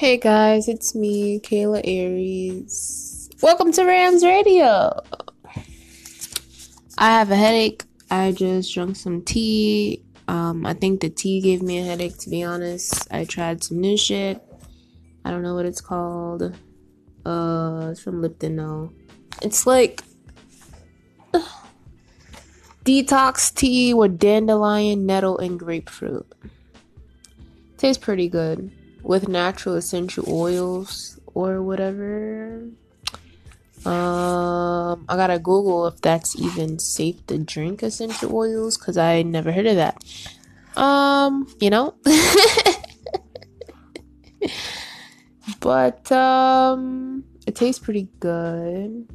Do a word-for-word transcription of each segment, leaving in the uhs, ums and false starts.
Hey guys, it's me, Kayla Aries. Welcome to Rams Radio. I have a headache. I just drank some tea. Um, I think the tea gave me a headache, to be honest. I tried some new shit. I don't know what it's called. Uh, it's from Lipton, no. It's like detox tea with dandelion, nettle, and grapefruit. Tastes pretty good. With natural essential oils or whatever. Um, I gotta Google if that's even safe to drink essential oils, because I never heard of that. Um, you know? But, um, it tastes pretty good.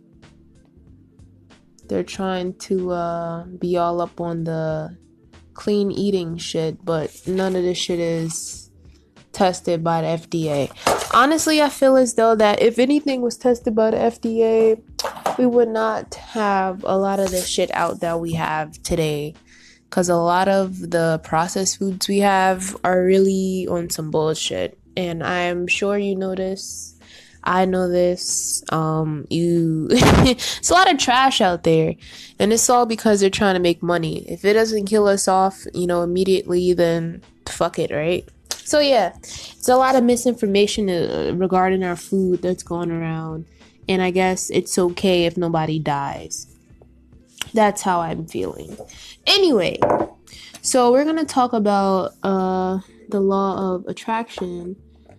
They're trying to, uh, be all up on the clean eating shit, but none of this shit is tested by the F D A. Honestly, I feel as though that if anything was tested by the F D A, we would not have a lot of the shit out that we have today. Because a lot of the processed foods we have are really on some bullshit. And I'm sure you know this. I know this. Um, you, it's a lot of trash out there. And it's all because they're trying to make money. If it doesn't kill us off, you know, immediately, then fuck it, right? So yeah, it's a lot of misinformation uh, regarding our food that's going around. And I guess it's okay if nobody dies. That's how I'm feeling. Anyway, so we're going to talk about uh, the law of attraction.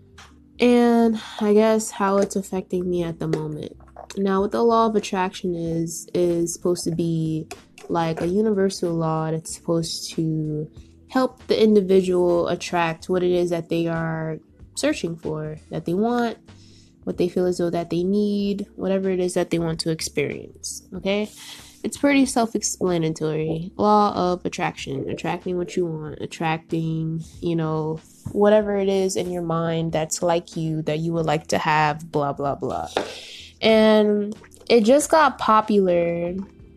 And I guess how it's affecting me at the moment. Now, what the law of attraction is, is supposed to be like a universal law that's supposed to help the individual attract what it is that they are searching for, that they want, what they feel as though that they need, whatever it is that they want to experience. Okay? It's pretty self-explanatory. Law of attraction. Attracting what you want. Attracting, you know, whatever it is in your mind that's like you, that you would like to have, blah, blah, blah. And it just got popular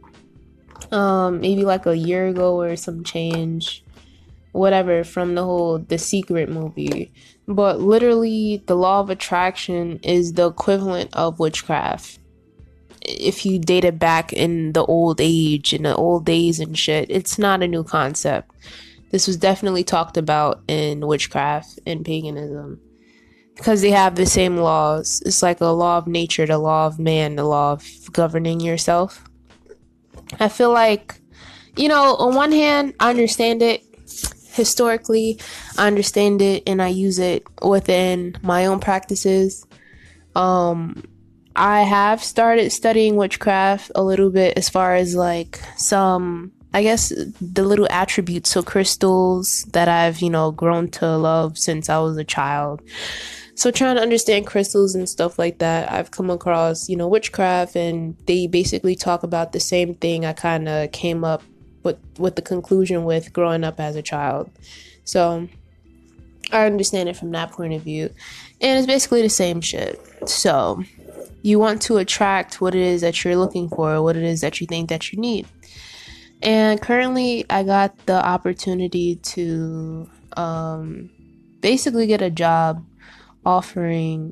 um, maybe like a year ago or some change. Whatever, from the whole The Secret movie. But literally, the law of attraction is the equivalent of witchcraft. If you date it back in the old age, in the old days and shit, it's not a new concept. This was definitely talked about in witchcraft and paganism. Because they have the same laws. It's like a law of nature, the law of man, the law of governing yourself. I feel like, you know, on one hand, I understand it. Historically, I understand it and I use it within my own practices. Um, I have started studying witchcraft a little bit as far as like some, I guess, the little attributes of crystals that I've, you know, grown to love since I was a child. So trying to understand crystals and stuff like that, I've come across, you know, witchcraft, and they basically talk about the same thing I kind of came up with with the conclusion with growing up as a child. So I understand it from that point of view, and it's basically the same shit. So you want to attract what it is that you're looking for, what it is that you think that you need. And currently I got the opportunity to um basically get a job offering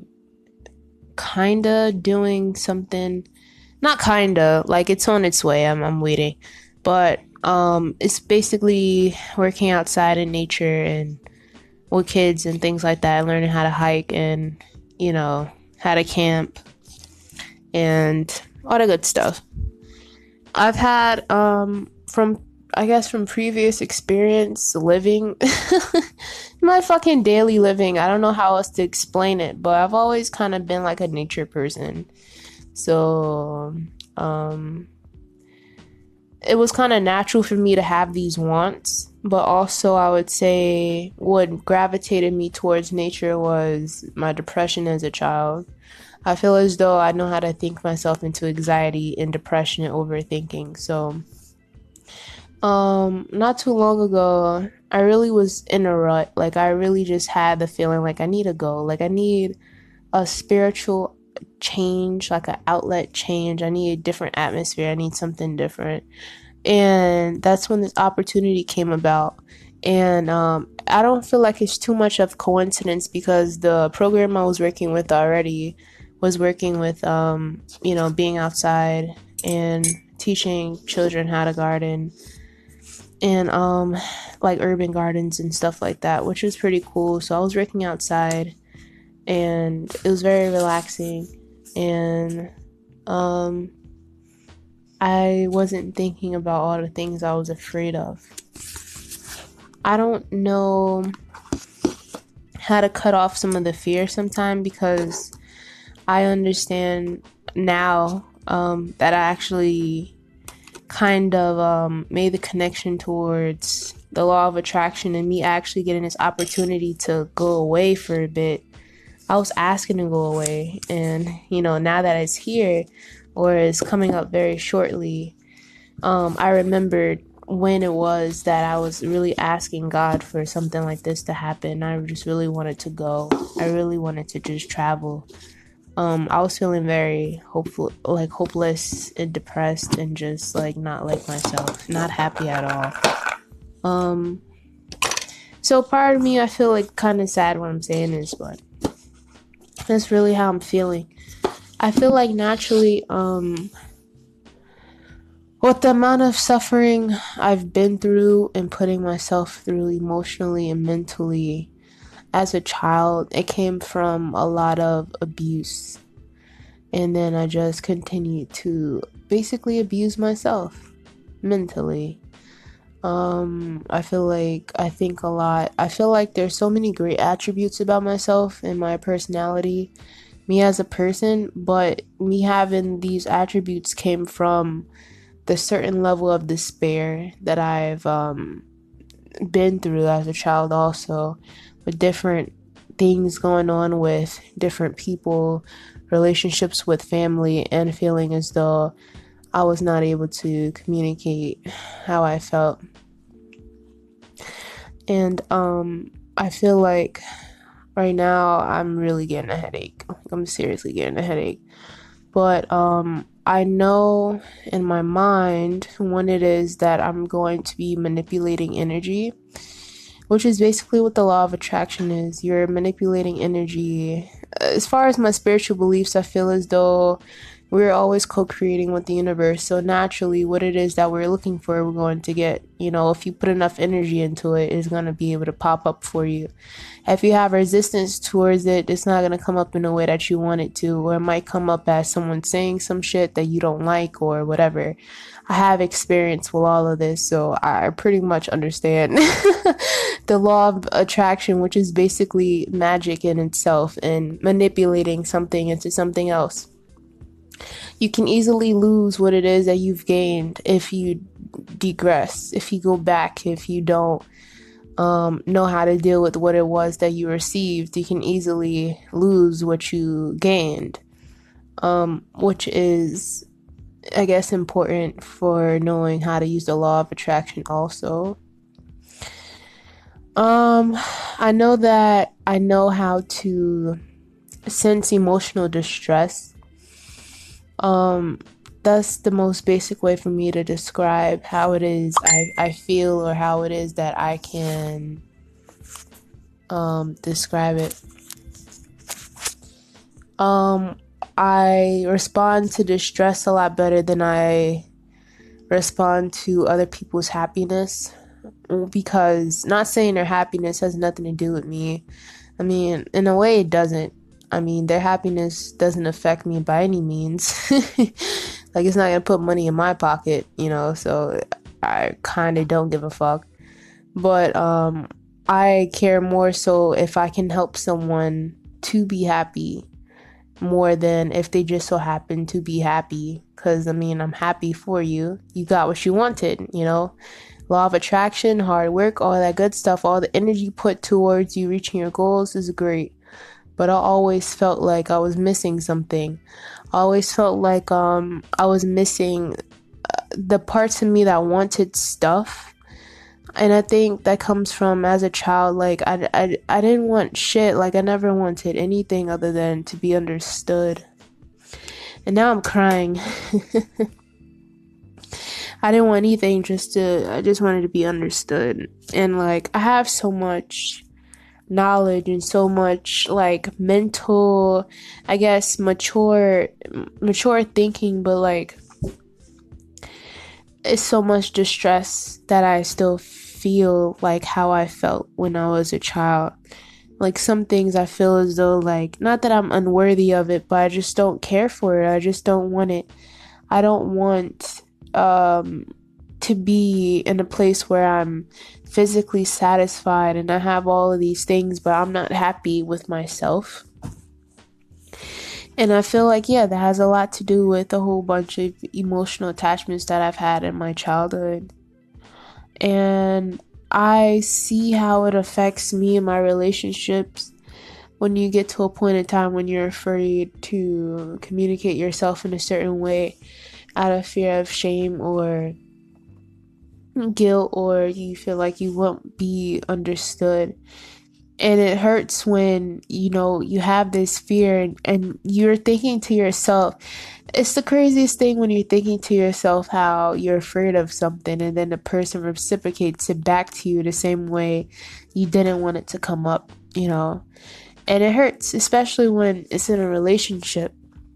kinda doing something, not kinda, like it's on its way. I'm I'm waiting. But Um, it's basically working outside in nature and with kids and things like that, learning how to hike and, you know, how to camp and all the good stuff. I've had, um, from, I guess from previous experience living, my fucking daily living, I don't know how else to explain it, but I've always kind of been like a nature person. So, um... it was kind of natural for me to have these wants, but also I would say what gravitated me towards nature was my depression as a child. I feel as though I know how to think myself into anxiety and depression and overthinking. So, um, not too long ago, I really was in a rut. Like, I really just had the feeling like I need to go. Like, I need a spiritual change, like an outlet change. I need a different atmosphere. I need something different. And that's when this opportunity came about. And um, I don't feel like it's too much of coincidence because the program I was working with already was working with, um, you know, being outside and teaching children how to garden and um, like urban gardens and stuff like that, which was pretty cool. So I was working outside and it was very relaxing. And um, I wasn't thinking about all the things I was afraid of. I don't know how to cut off some of the fear sometimes because I understand now um, that I actually kind of um, made the connection towards the law of attraction and me actually getting this opportunity to go away for a bit. I was asking to go away, and you know, now that it's here or is coming up very shortly, um, I remembered when it was that I was really asking God for something like this to happen. I just really wanted to go. I really wanted to just travel. Um, I was feeling very hopeful, like hopeless and depressed, and just like not like myself, not happy at all. Um, so part of me, I feel like kind of sad when I'm saying this, but that's really how I'm feeling. I feel like naturally, um, with the amount of suffering I've been through and putting myself through emotionally and mentally as a child, it came from a lot of abuse. And then I just continued to basically abuse myself mentally. Um, I feel like I think a lot. I feel like there's so many great attributes about myself and my personality, me as a person, but me having these attributes came from the certain level of despair that I've um, been through as a child also, with different things going on with different people, relationships with family, and feeling as though I was not able to communicate how I felt. And um, I feel like right now I'm really getting a headache. I'm seriously getting a headache. But um, I know in my mind when it is that I'm going to be manipulating energy, which is basically what the law of attraction is. You're manipulating energy. As far as my spiritual beliefs, I feel as though we're always co-creating with the universe. So naturally, what it is that we're looking for, we're going to get. You know, if you put enough energy into it, it's going to be able to pop up for you. If you have resistance towards it, it's not going to come up in a way that you want it to, or it might come up as someone saying some shit that you don't like or whatever. I have experience with all of this, so I pretty much understand the law of attraction, which is basically magic in itself and manipulating something into something else. You can easily lose what it is that you've gained if you digress, if you go back, if you don't um, know how to deal with what it was that you received. You can easily lose what you gained, um, which is, I guess, important for knowing how to use the law of attraction also. Um, I know that I know how to sense emotional distress. Um, that's the most basic way for me to describe how it is I, I feel, or how it is that I can um, describe it. Um, I respond to distress a lot better than I respond to other people's happiness, because not saying their happiness has nothing to do with me. I mean, in a way it doesn't. I mean, their happiness doesn't affect me by any means. Like, it's not gonna put money in my pocket, you know, so I kind of don't give a fuck. But um, I care more so if I can help someone to be happy more than if they just so happen to be happy. Because, I mean, I'm happy for you. You got what you wanted, you know? Law of attraction, hard work, all that good stuff, all the energy put towards you reaching your goals is great. But I always felt like I was missing something. I always felt like um I was missing the parts of me that wanted stuff. And I think that comes from as a child, like I, I, I didn't want shit. Like, I never wanted anything other than to be understood. And now I'm crying. I didn't want anything, just to, I just wanted to be understood. And like, I have so much knowledge and so much like mental, I guess, mature, mature thinking, but like, it's so much distress that I still feel like how I felt when I was a child. Like, some things I feel as though, like, not that I'm unworthy of it, but I just don't care for it. I just don't want it. I don't want um to be in a place where I'm physically satisfied and I have all of these things, but I'm not happy with myself. And I feel like, yeah, that has a lot to do with a whole bunch of emotional attachments that I've had in my childhood. And I see how it affects me and my relationships when you get to a point in time when you're afraid to communicate yourself in a certain way out of fear of shame or guilt, or you feel like you won't be understood. And it hurts when, you know, you have this fear and, and you're thinking to yourself, it's the craziest thing when you're thinking to yourself how you're afraid of something and then the person reciprocates it back to you the same way you didn't want it to come up, you know. And it hurts, especially when it's in a relationship.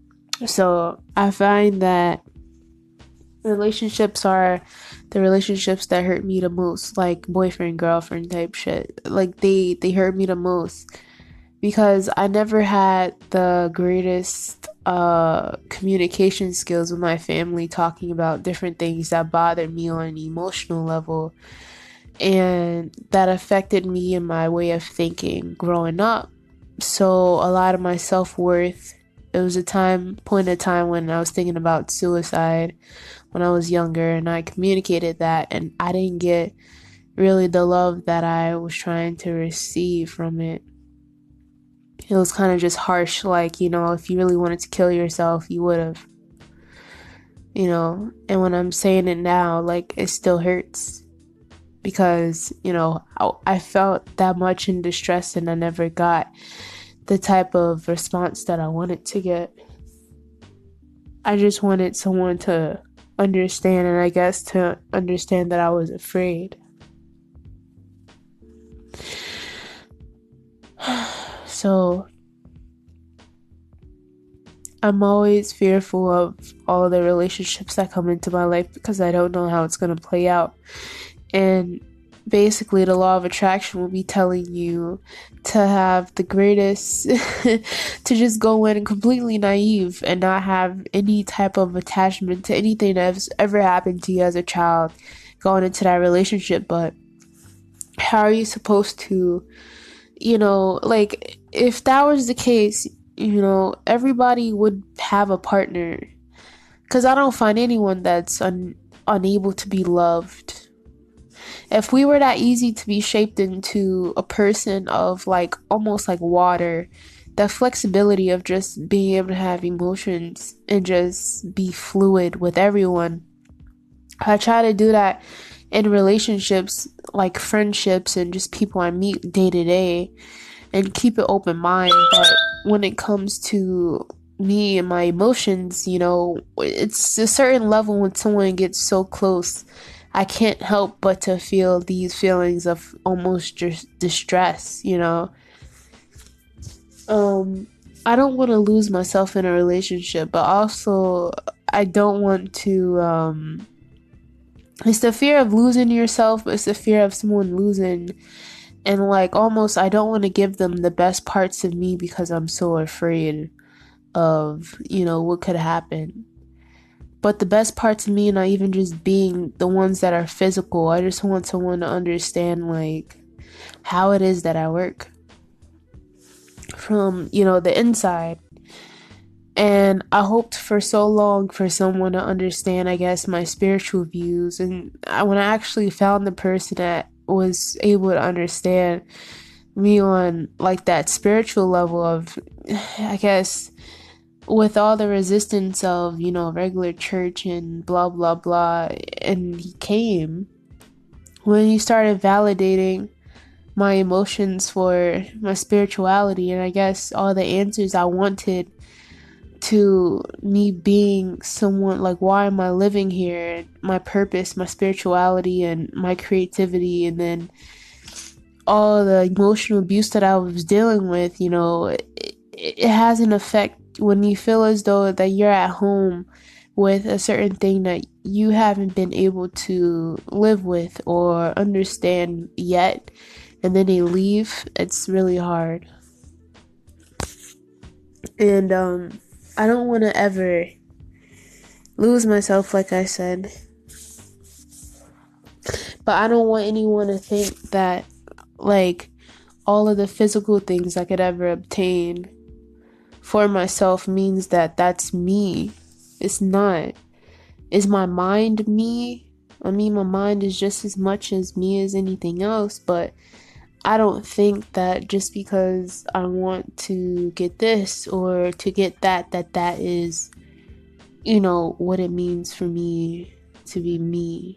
So I find that relationships are the relationships that hurt me the most, like boyfriend girlfriend type shit. Like they they hurt me the most because I never had the greatest uh communication skills with my family, talking about different things that bothered me on an emotional level, and that affected me and my way of thinking growing up. So a lot of my self-worth, it was a time point of time when I was thinking about suicide when I was younger, and I communicated that, and I didn't get really the love that I was trying to receive from it. It was kind of just harsh, like, you know, if you really wanted to kill yourself, you would have, you know. And when I'm saying it now, like, it still hurts because, you know, I, I felt that much in distress and I never got the type of response that I wanted to get. I just wanted someone to understand, and I guess to understand that I was afraid. So I'm always fearful of all the relationships that come into my life because I don't know how it's going to play out. And basically the law of attraction will be telling you to have the greatest to just go in completely naive and not have any type of attachment to anything that's ever happened to you as a child going into that relationship. But how are you supposed to, you know, like, if that was the case, you know, everybody would have a partner, because I don't find anyone that's un- unable to be loved. If we were that easy to be shaped into a person of like almost like water, the flexibility of just being able to have emotions and just be fluid with everyone. I try to do that in relationships, like friendships and just people I meet day to day, and keep an open mind. But when it comes to me and my emotions, you know, it's a certain level when someone gets so close, I can't help but to feel these feelings of almost just distress, you know. Um, I don't want to lose myself in a relationship, but also I don't want to, um, it's the fear of losing yourself, but it's the fear of someone losing, and like almost I don't want to give them the best parts of me because I'm so afraid of, you know, what could happen. But the best parts of me, not even just being the ones that are physical, I just want someone to understand, like, how it is that I work from, you know, the inside. And I hoped for so long for someone to understand, I guess, my spiritual views. And I, when I actually found the person that was able to understand me on, like, that spiritual level of, I guess, with all the resistance of, you know, regular church and blah, blah, blah, and he came, when he started validating my emotions for my spirituality and I guess all the answers I wanted to me being someone like, why am I living here? My purpose, my spirituality, and my creativity, and then all the emotional abuse that I was dealing with, you know, it, it has an effect when you feel as though that you're at home with a certain thing that you haven't been able to live with or understand yet, and then they leave. It's really hard. And um I don't want to ever lose myself, like I said, but I don't want anyone to think that like all of the physical things I could ever obtain for myself means that that's me. It's not. Is my mind me? I mean, my mind is just as much as me as anything else, but I don't think that just because I want to get this or to get that, that that is, you know, what it means for me to be me.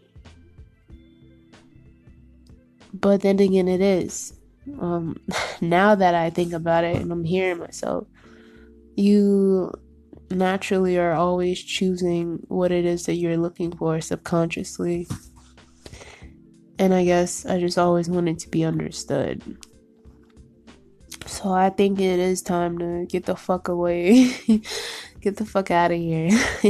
But then again, it is. Um, now that I think about it and I'm hearing myself, you naturally are always choosing what it is that you're looking for subconsciously. And I guess I just always wanted to be understood. So I think it is time to get the fuck away. Get the fuck out of here.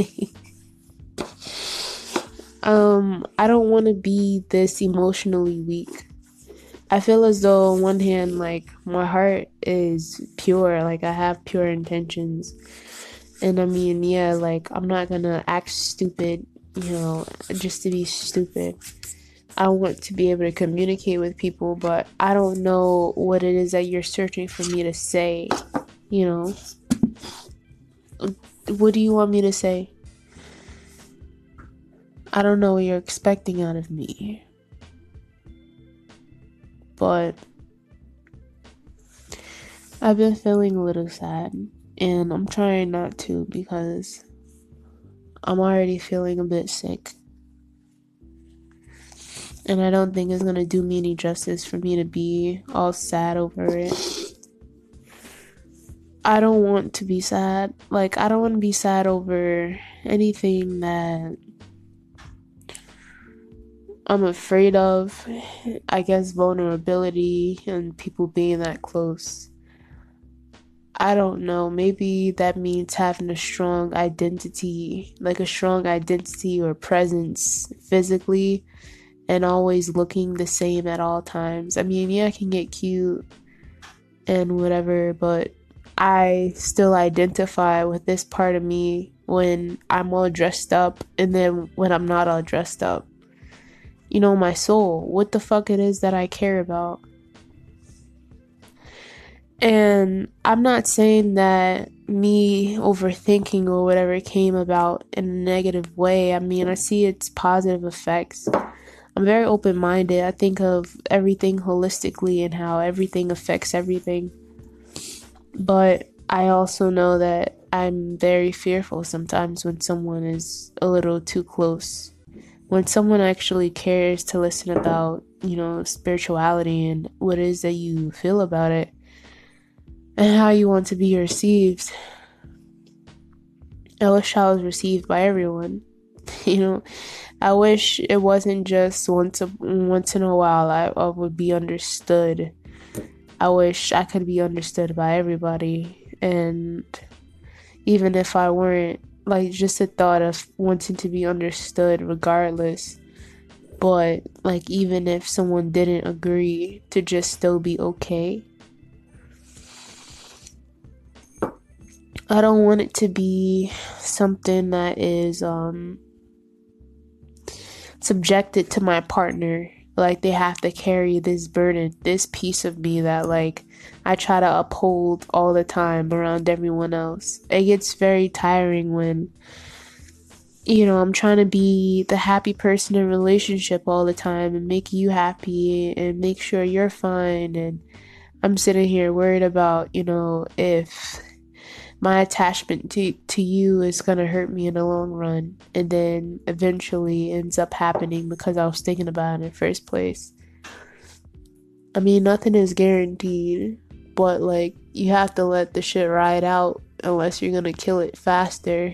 um, I don't want to be this emotionally weak. I feel as though on one hand, like, my heart is pure. Like, I have pure intentions. And I mean, yeah, like, I'm not gonna act stupid, you know, just to be stupid. I want to be able to communicate with people, but I don't know what it is that you're searching for me to say, you know. What do you want me to say? I don't know what you're expecting out of me. But I've been feeling a little sad, and I'm trying not to because I'm already feeling a bit sick. And I don't think it's going to do me any justice for me to be all sad over it. I don't want to be sad. Like, I don't want to be sad over anything that I'm afraid of. I guess vulnerability and people being that close. I don't know. Maybe that means having a strong identity, like a strong identity or presence physically, and always looking the same at all times. I mean, yeah, I can get cute and whatever, but I still identify with this part of me when I'm all dressed up and then when I'm not all dressed up. You know, my soul, what the fuck it is that I care about. And I'm not saying that me overthinking or whatever came about in a negative way. I mean, I see its positive effects. I'm very open-minded. I think of everything holistically and how everything affects everything. But I also know that I'm very fearful sometimes when someone is a little too close. When someone actually cares to listen about, you know, spirituality and what it is that you feel about it and how you want to be received. I wish I was received by everyone. You know, I wish it wasn't just once a, once in a while I, I would be understood. I wish I could be understood by everybody. And even if I weren't, like, just the thought of wanting to be understood regardless. But, like, even if someone didn't agree, to just still be okay. I don't want it to be something that is um subjected to my partner. Like, they have to carry this burden, this piece of me that, like, I try to uphold all the time around everyone else. It gets very tiring when, you know, I'm trying to be the happy person in a relationship all the time and make you happy and make sure you're fine. And I'm sitting here worried about, you know, if my attachment to, to you is going to hurt me in the long run. And then eventually ends up happening because I was thinking about it in the first place. I mean, nothing is guaranteed, but, like, you have to let the shit ride out unless you're gonna kill it faster.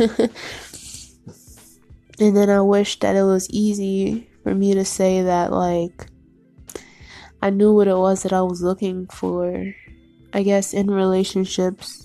And then I wish that it was easy for me to say that, like, I knew what it was that I was looking for, I guess, in relationships.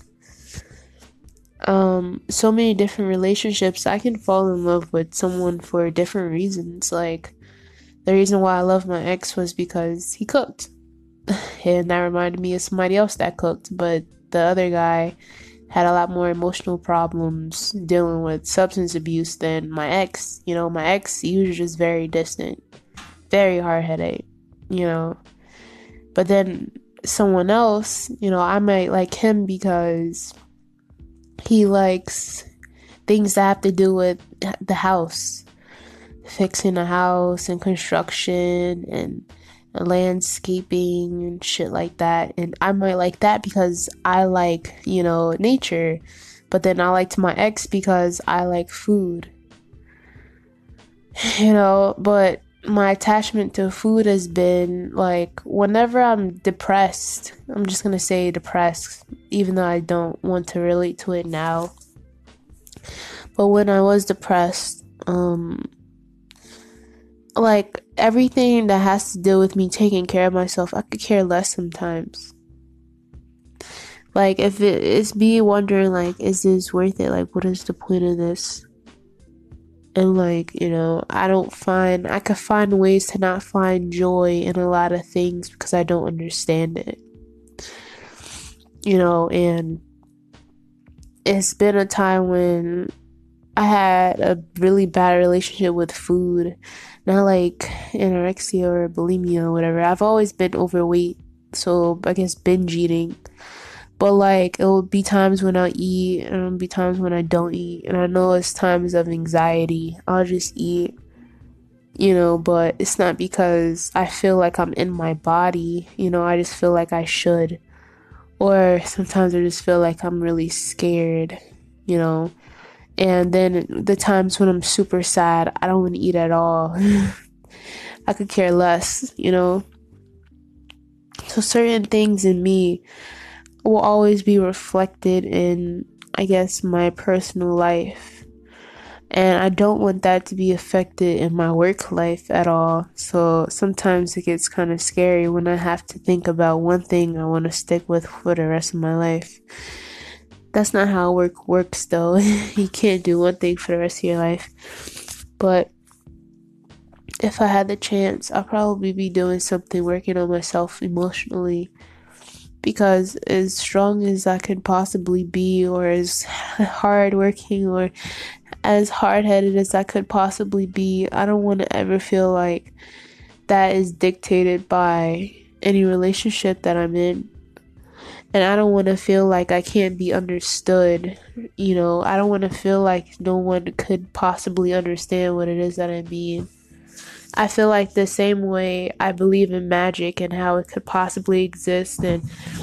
Um, so many different relationships. I can fall in love with someone for different reasons. Like, the reason why I love my ex was because he cooked. And that reminded me of somebody else that cooked. But the other guy had a lot more emotional problems dealing with substance abuse than my ex. You know, my ex, he was just very distant, very hard-headed, you know. But then someone else, you know, I might like him because he likes things that have to do with the house, fixing the house and construction and landscaping and shit like that. And I might like that because I like, you know, nature. But then I liked my ex because I like food. You know, but my attachment to food has been like whenever I'm depressed, I'm just gonna say depressed, even though I don't want to relate to it now. But when I was depressed, um, like everything that has to do with me taking care of myself, I could care less sometimes. Like if it, it's me wondering like, is this worth it? Like, what is the point of this? And like, you know, I don't find, I could find ways to not find joy in a lot of things because I don't understand it. You know, and it's been a time when I had a really bad relationship with food. Not like anorexia or bulimia or whatever. I've always been overweight, so I guess binge eating. But like, it will be times when I eat, and it'll be times when I don't eat. And I know it's times of anxiety. I'll just eat, you know, but it's not because I feel like I'm in my body. You know, I just feel like I should. Or sometimes I just feel like I'm really scared, you know. And then the times when I'm super sad, I don't want to eat at all. I could care less, you know. So certain things in me will always be reflected in, I guess, my personal life. And I don't want that to be affected in my work life at all. So sometimes it gets kind of scary when I have to think about one thing I want to stick with for the rest of my life. That's not how work works, though. You can't do one thing for the rest of your life. But if I had the chance, I'll probably be doing something, working on myself emotionally. Because as strong as I could possibly be, or as hardworking, or as hard-headed as I could possibly be, I don't want to ever feel like that is dictated by any relationship that I'm in. And I don't want to feel like I can't be understood. You know, I don't want to feel like no one could possibly understand what it is that I mean. I feel like the same way I believe in magic and how it could possibly exist, and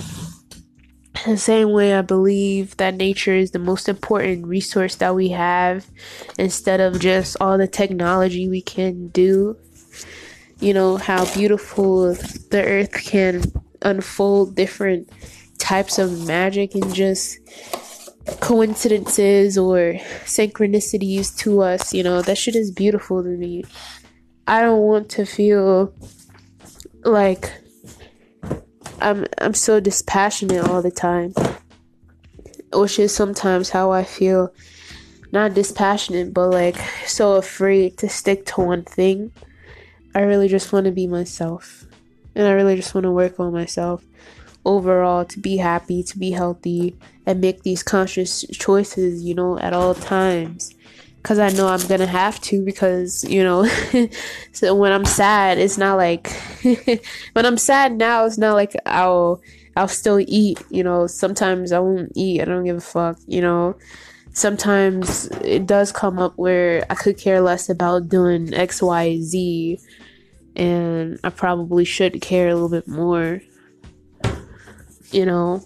the same way I believe that nature is the most important resource that we have instead of just all the technology we can do. You know, how beautiful the earth can unfold different types of magic and just coincidences or synchronicities to us. You know, that shit is beautiful to me. I don't want to feel like I'm I'm so dispassionate all the time, which is sometimes how I feel. Not dispassionate, but like so afraid to stick to one thing. I really just want to be myself, and I really just want to work on myself overall to be happy, to be healthy, and make these conscious choices, you know, at all times. Because I know I'm gonna have to, because, you know, so when I'm sad, it's not like, when I'm sad now, it's not like I'll, I'll still eat, you know. Sometimes I won't eat, I don't give a fuck, you know. Sometimes it does come up where I could care less about doing X, Y, Z, and I probably should care a little bit more, you know.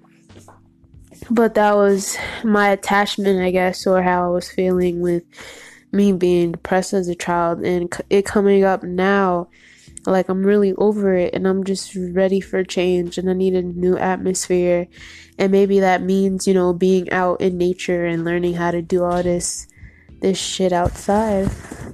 But that was my attachment, I guess, or how I was feeling with me being depressed as a child, and it coming up now Like, I'm really over it and I'm just ready for change and I need a new atmosphere. And maybe that means, you know, being out in nature and learning how to do all this this shit outside.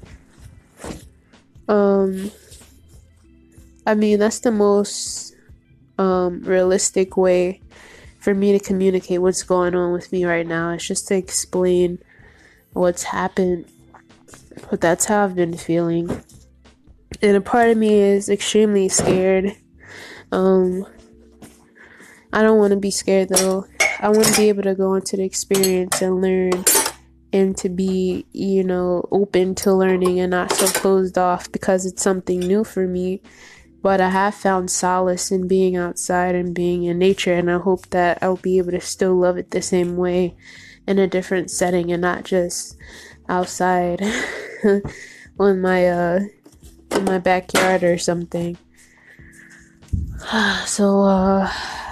Um I mean, that's the most um realistic way for me to communicate what's going on with me right now. It's just to explain what's happened. But that's how I've been feeling. And a part of me is extremely scared. Um, I don't want to be scared though. I want to be able to go into the experience and learn and to be, you know, open to learning and not so closed off because it's something new for me. But I have found solace in being outside and being in nature, and I hope that I'll be able to still love it the same way in a different setting and not just outside on my uh in my backyard or something. So uh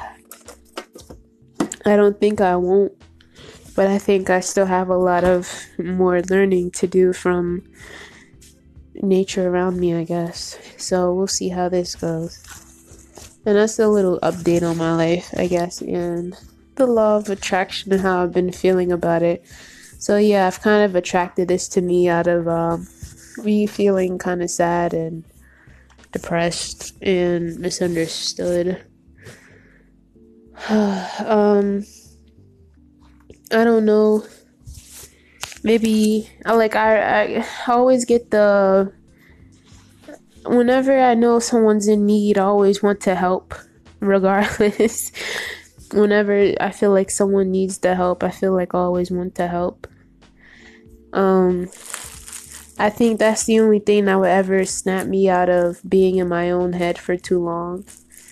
I don't think I won't, but I think I still have a lot of more learning to do from nature around me, I guess. So we'll see how this goes. And that's a little update on my life, I guess, and the law of attraction and how I've been feeling about it. So yeah, I've kind of attracted this to me out of um, me feeling kind of sad and depressed and misunderstood. um, I don't know. Maybe I like I, I always get the whenever I know someone's in need, I always want to help, regardless. Whenever I feel like someone needs the help, I feel like I always want to help. Um, I think that's the only thing that would ever snap me out of being in my own head for too long.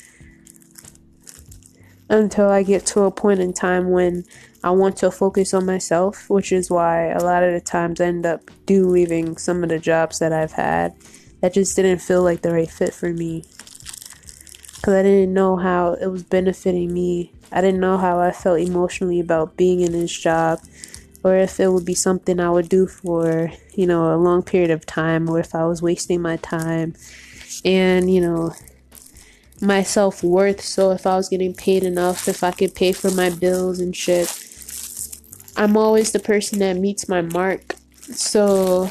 Until I get to a point in time when I want to focus on myself, which is why a lot of the times I end up do leaving some of the jobs that I've had that just didn't feel like the right fit for me. Because I didn't know how it was benefiting me. I didn't know how I felt emotionally about being in this job, or if it would be something I would do for, you know, a long period of time, or if I was wasting my time and, you know, my self-worth. So if I was getting paid enough, if I could pay for my bills and shit. I'm always the person that meets my mark. So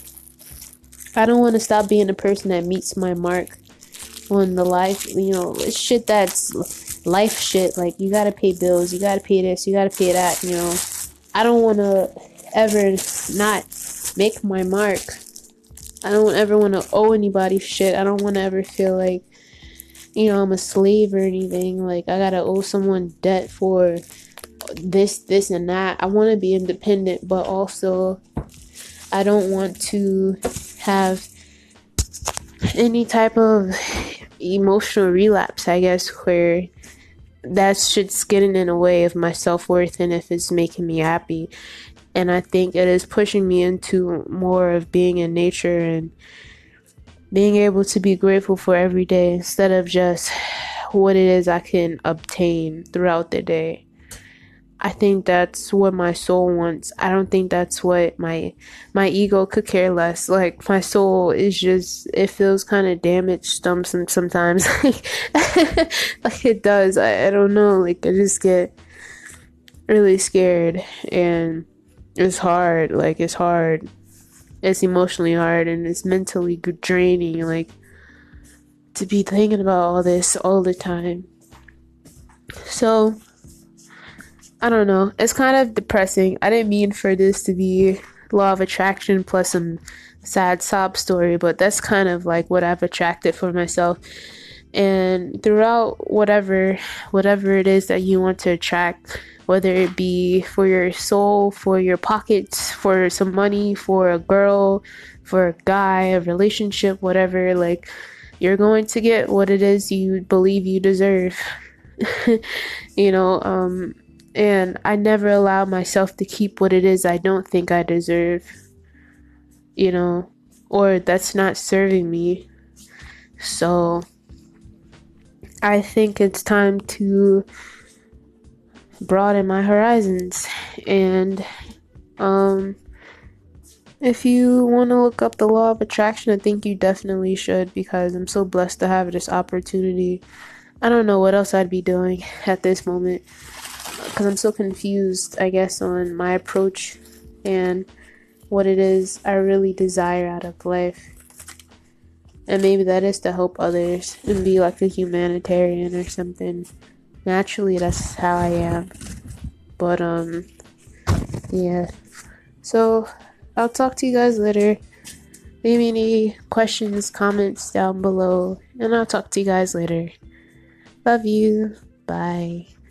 I don't want to stop being the person that meets my mark on the life, you know, shit that's life shit. Like, you gotta pay bills, you gotta pay this, you gotta pay that, you know. I don't want to ever not make my mark. I don't ever want to owe anybody shit. I don't want to ever feel like, you know, I'm a slave or anything. Like, I gotta owe someone debt for this, this, and that. I want to be independent, but also I don't want to have any type of emotional relapse, I guess, where that shit's getting in the way of my self-worth and if it's making me happy. And I think it is pushing me into more of being in nature and being able to be grateful for every day instead of just what it is I can obtain throughout the day. I think that's what my soul wants. I don't think that's what my my ego could care less. Like, my soul is just, it feels kind of damaged some, some sometimes. Like, it does. I, I don't know. Like, I just get really scared, and it's hard. Like, it's hard. It's emotionally hard, and it's mentally draining. Like, to be thinking about all this all the time. So I don't know. It's kind of depressing. I didn't mean for this to be law of attraction plus some sad sob story, but that's kind of like what I've attracted for myself. And throughout whatever whatever it is that you want to attract, whether it be for your soul, for your pockets, for some money, for a girl, for a guy, a relationship, whatever, like, you're going to get what it is you believe you deserve. You know, um and I never allow myself to keep what it is I don't think I deserve, you know, or that's not serving me. So I think it's time to broaden my horizons and um If you want to look up the law of attraction, I think you definitely should because I'm so blessed to have this opportunity. I don't know what else I'd be doing at this moment because I'm so confused, I guess, on my approach and what it is I really desire out of life. And maybe that is to help others and be like a humanitarian or something. Naturally, that's how I am. But, um, yeah. So, I'll talk to you guys later. Leave me any questions, comments down below, and I'll talk to you guys later. Love you. Bye.